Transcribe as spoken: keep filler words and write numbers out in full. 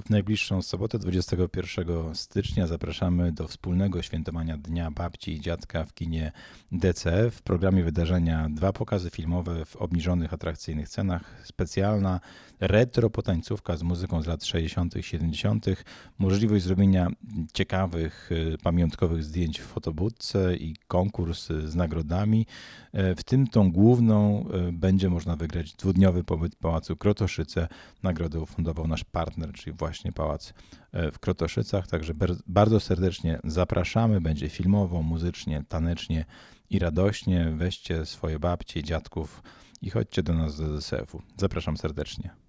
W najbliższą sobotę, dwudziestego pierwszego stycznia, zapraszamy do wspólnego świętowania Dnia Babci i Dziadka w kinie D C F. W programie wydarzenia dwa pokazy filmowe w obniżonych, atrakcyjnych cenach, specjalna retro potańcówka z muzyką z lat sześćdziesiątych, siedemdziesiątych, możliwość zrobienia ciekawych, pamiątkowych zdjęć w fotobudce i konkurs z nagrodami. W tym tą główną będzie można wygrać dwudniowy pobyt w Pałacu Krotoszyce. Nagrodę ufundował nasz partner, czyli właśnie Pałac w Krotoszycach. Także bardzo serdecznie zapraszamy. Będzie filmowo, muzycznie, tanecznie i radośnie. Weźcie swoje babcie, dziadków i chodźcie do nas do D C F-u. Zapraszam serdecznie.